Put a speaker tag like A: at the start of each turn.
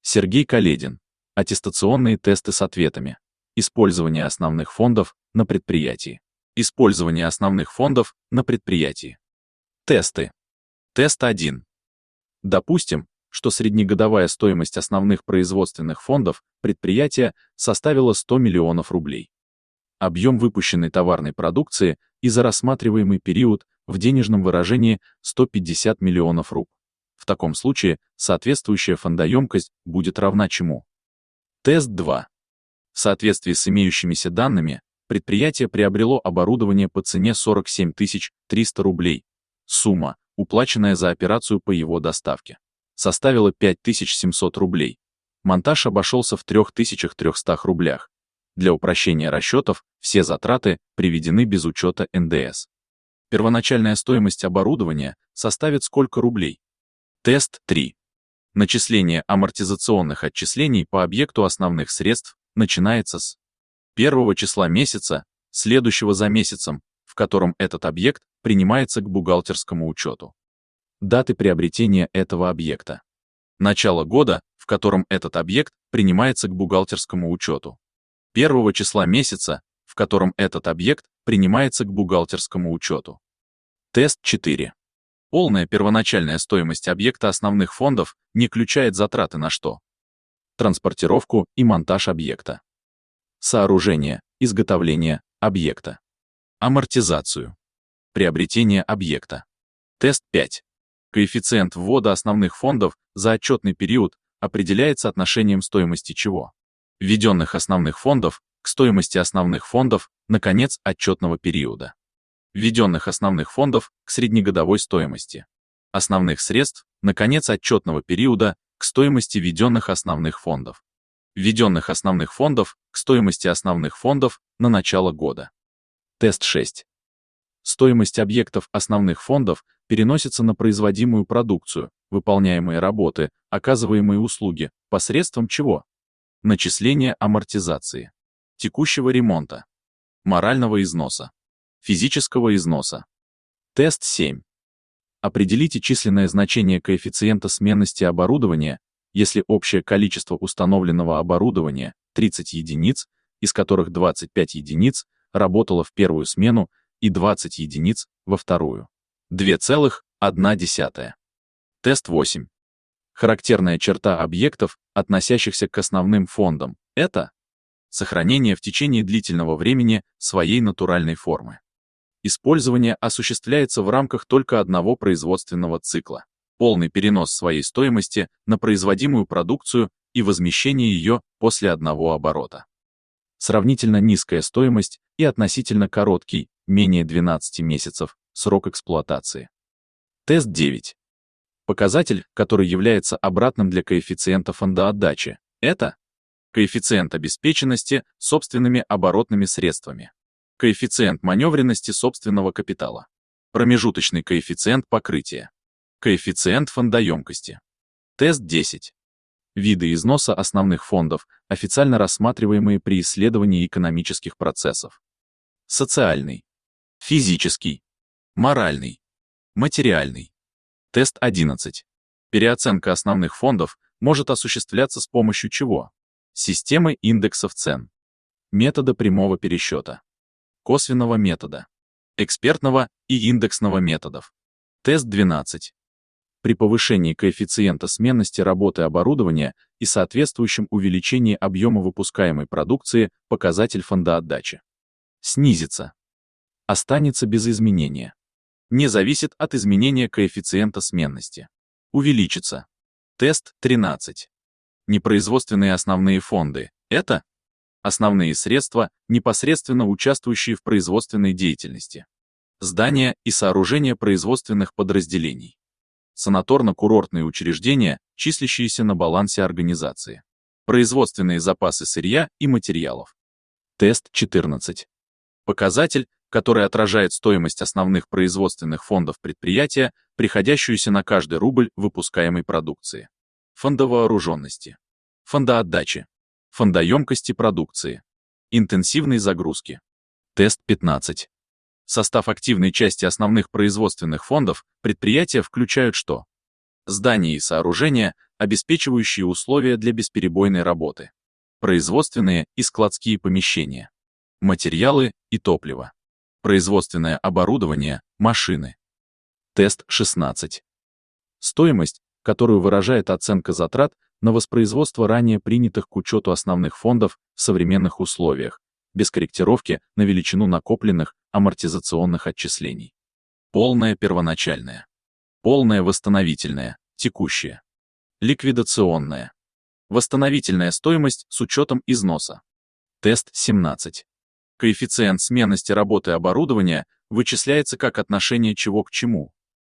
A: Сергей Каледин. Аттестационные тесты с ответами. Использование основных фондов на предприятии. Использование основных фондов на предприятии. Тесты. Тест 1. Допустим, что среднегодовая стоимость основных производственных фондов предприятия составила 100 миллионов рублей. Объем выпущенной товарной продукции и за рассматриваемый период в денежном выражении 150 миллионов руб. В таком случае соответствующая фондоемкость будет равна чему? Тест 2. В соответствии с имеющимися данными, предприятие приобрело оборудование по цене 47 300 рублей. Сумма, уплаченная за операцию по его доставке, составила 5700 рублей. Монтаж обошелся в 3300 рублях. Для упрощения расчетов все затраты приведены без учета НДС. Первоначальная стоимость оборудования составит сколько рублей? Тест 3. Начисление амортизационных отчислений по объекту основных средств начинается с 1 числа месяца, следующего за месяцем, в котором этот объект принимается к бухгалтерскому учету. Даты приобретения этого объекта. Начало года, в котором этот объект принимается к бухгалтерскому учету. 1 числа месяца, в котором этот объект принимается к бухгалтерскому учету. Тест 4. Полная первоначальная стоимость объекта основных фондов не включает затраты на что? Транспортировку и монтаж объекта. Сооружение, изготовление объекта. Амортизацию. Приобретение объекта. Тест 5. Коэффициент ввода основных фондов за отчетный период определяется отношением стоимости чего? Введенных основных фондов к стоимости основных фондов на конец отчетного периода. Введенных основных фондов к среднегодовой стоимости. Основных средств на конец отчетного периода к стоимости введенных основных фондов. Введенных основных фондов к стоимости основных фондов на начало года. Тест 6. Стоимость объектов основных фондов переносится на производимую продукцию, выполняемые работы, оказываемые услуги, посредством чего? Начисления амортизации, текущего ремонта, морального износа, физического износа. Тест 7. Определите численное значение коэффициента сменности оборудования, если общее количество установленного оборудования 30 единиц, из которых 25 единиц работало в первую смену и 20 единиц во вторую. 2,1. Тест 8. Характерная черта объектов, относящихся к основным фондам, это сохранение в течение длительного времени своей натуральной формы. Использование осуществляется в рамках только одного производственного цикла. Полный перенос своей стоимости на производимую продукцию и возмещение ее после одного оборота. Сравнительно низкая стоимость и относительно короткий, менее 12 месяцев, срок эксплуатации. Тест 9. Показатель, который является обратным для коэффициента фондоотдачи, это коэффициент обеспеченности собственными оборотными средствами, коэффициент маневренности собственного капитала, промежуточный коэффициент покрытия, коэффициент фондоемкости. Тест 10. Виды износа основных фондов, официально рассматриваемые при исследовании экономических процессов. Социальный, физический, моральный, материальный. Тест 11. Переоценка основных фондов может осуществляться с помощью чего? Системы индексов цен, метода прямого пересчета, косвенного метода, экспертного и индексного методов. Тест 12. При повышении коэффициента сменности работы оборудования и соответствующем увеличении объема выпускаемой продукции показатель фондоотдачи снизится, останется без изменения, не зависит от изменения коэффициента сменности, увеличится. Тест 13. Непроизводственные основные фонды – это основные средства, непосредственно участвующие в производственной деятельности, здания и сооружения производственных подразделений, санаторно-курортные учреждения, числящиеся на балансе организации, производственные запасы сырья и материалов. Тест 14. Показатель, который отражает стоимость основных производственных фондов предприятия, приходящуюся на каждый рубль выпускаемой продукции. Фондовооруженности, фондоотдачи, фондоемкости продукции, интенсивной загрузки. Тест 15. Состав активной части основных производственных фондов предприятия включают что? Здания и сооружения, обеспечивающие условия для бесперебойной работы. Производственные и складские помещения. Материалы и топливо. Производственное оборудование, машины. Тест 16. Стоимость, которую выражает оценка затрат на воспроизводство ранее принятых к учету основных фондов в современных условиях, без корректировки на величину накопленных амортизационных отчислений. Полное первоначальное. Полное восстановительное, текущее. Ликвидационное. Восстановительная стоимость с учетом износа. Тест 17. Коэффициент сменности работы оборудования вычисляется как отношение чего к чему.